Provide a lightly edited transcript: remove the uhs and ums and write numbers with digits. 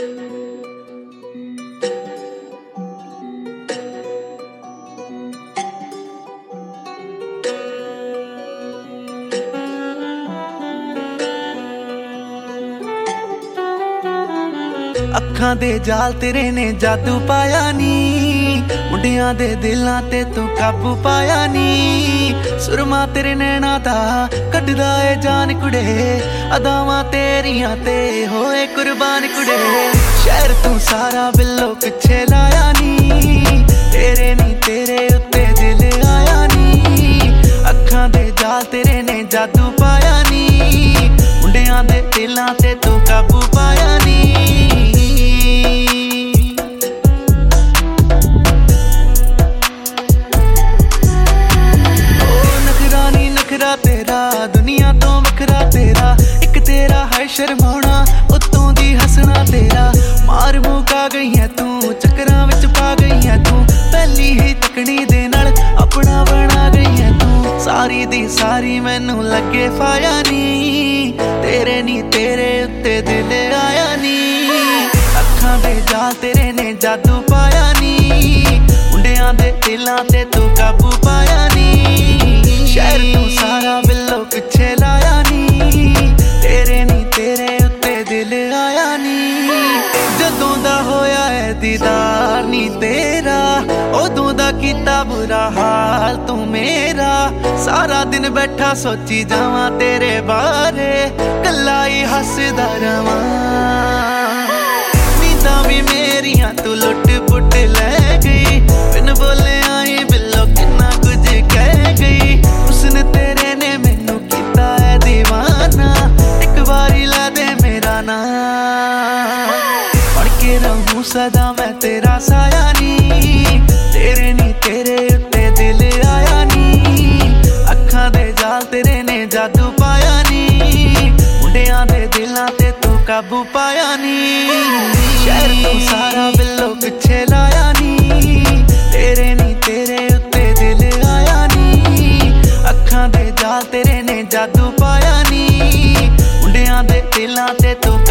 ਅੱਖਾਂ ਦੇ ਜਾਲ ਤੇਰੇ ਨੇ ਜਾਦੂ ਪਾਇਆ ਨੀ, ਮੁੰਡਿਆਂ ਦੇ ਦਿਲਾਂ ਤੇ ਤੂੰ ਕਾਬੂ ਪਾਇਆ ਨੀ। ਸੁਰਮਾ ਤੇਰੇ ਨੈਣਾ ਦਾ ਕੱਢਦਾ ਏ ਜਾਨ ਕੁੜੇ, ਅਦਾਵਾਂ ਤੇਰੀਆਂ ਤੇ ਹੋਏ ਕੁਰਬਾਨ ਕੁੜੇ। ਸ਼ਹਿਰ ਤੂੰ ਸਾਰਾ ਬਿੱਲੋ ਪਿੱਛੇ ਲਾਇਆ ਨੀ, ਤੇਰੇ ਨੀ ਤੇਰੇ ਉੱਤੇ ਦਿਲ ਆਇਆ ਨੀ। ਅੱਖਾਂ ਦੇ ਜਾਲ ਤੇਰੇ ਨੇ ਜਾਦੂ ਪਾਇਆ ਨੀ, ਮੁੰਡਿਆਂ ਦੇ ਦਿਲਾਂ ਤੇ ਤੂੰ ਕਾਬੂ ਪਾਇਆ ਨੀ। तेरा दुनिया तो वखरा तेरा, एक तेरा है शर्माना उत्तों दी हसना तेरा। मार मुका गई है तू, चक्करां विच पा गई है तू, पहली ही तकनी दे नाल अपना बना गई है तू। सारी दी सारी मैनू लगे फाया नी, तेरे नी तेरे उत्ते दिल आया नी। अखां दे जाल तेरे ने जादू पाया नी, मुंडियां दे दिलां ते तू काबू पाया नी। शहर तू सारा बिल्लो पिछे लाया नी, तेरे नी तेरे उत्ते दिल आया नी। जदों दा होया है दीदार नी तेरा, उदों दा कीता बुरा हाल तू मेरा। सारा दिन बैठा सोची जावां तेरे बारे, कल्ला ही हसदा रवां। नींदां भी मेरियां तू लुट पुट लै गई, बिन बोले आई बिल्लो किन्ना कुछ कह गई। उसने तेरे ने मैनू कीता है दीवाना, एक बारी ला दे मेरा नाम। पढ़ के रहूं सदा मैं तेरा साया नी, तेरे नी तेरे उत्ते दिल आया नी। अखां दे जाल तेरे ने जादू पाया नी, मुंडियां दे दिलां ते तू काबू पाया नी। शहर तू सारा बिल्लो पिछे लाया नी, तेरे नी तेरे उत्ते दिल आया नी। अखां दे जाल तेरे ने जादू पाया नी, मुंडियां दे दिलां ते तू